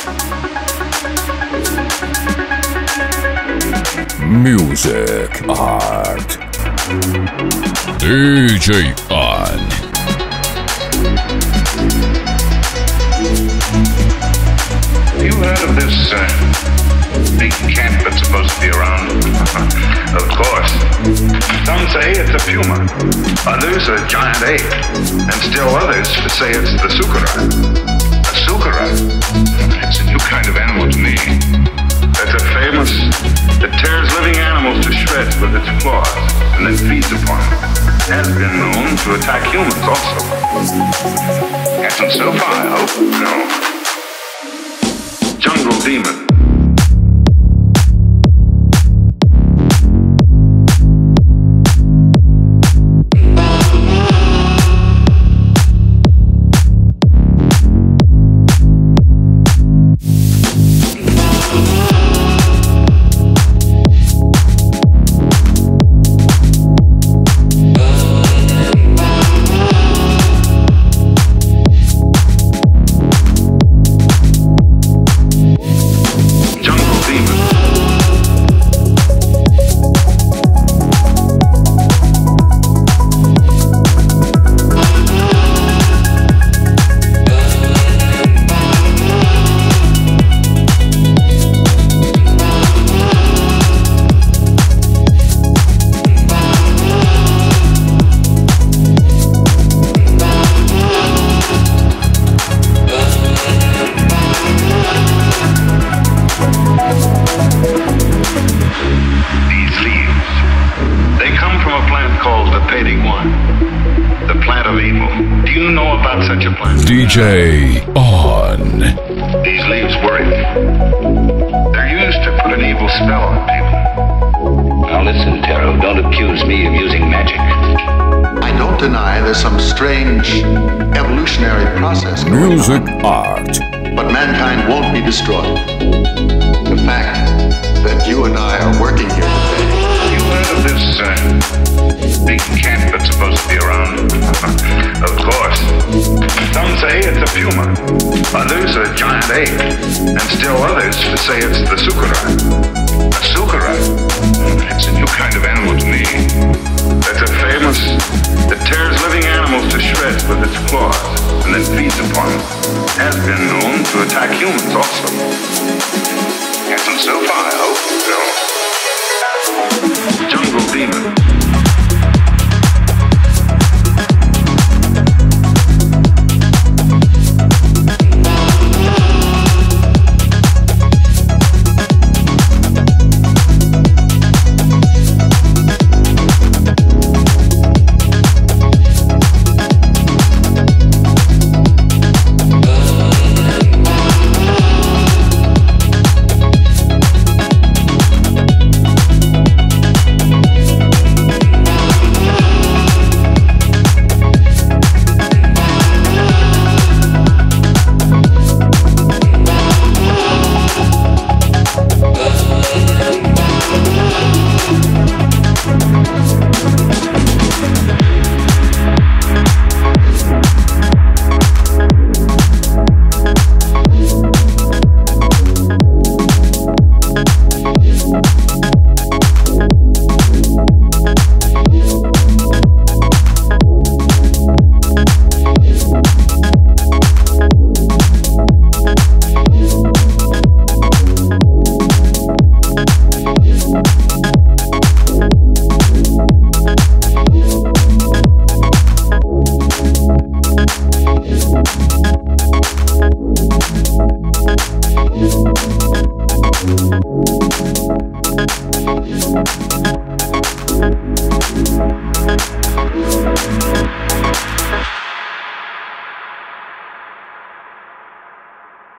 Music Art. DJ On. Have you heard of this big cat that's supposed to be around? Of course. Some say it's a puma, others a giant ape, and still others say it's the sukara. A sukara? It's a new kind of animal to me. It's a famous that tears living animals to shreds with its claws and then feeds upon them. Has been known to attack humans also. Hasn't so far, I hope. No. Jungle demon. DJ On. These leaves worry me. They're used to put an evil spell on people. Now listen, Taro, don't accuse me of using magic. I don't deny there's some strange evolutionary process going Music on. Art. But mankind won't be destroyed. The fact that you and I are working here today. You heard of this big cat that's supposed to be around? Of course. Some say it's a puma, others a giant ape, and still others say it's the sukara. A sukara? It's a new kind of animal to me. It's a famous that tears living animals to shreds with its claws and then feeds upon them. Has been known to attack humans also. Hasn't so far, I hope. No. Jungle demon.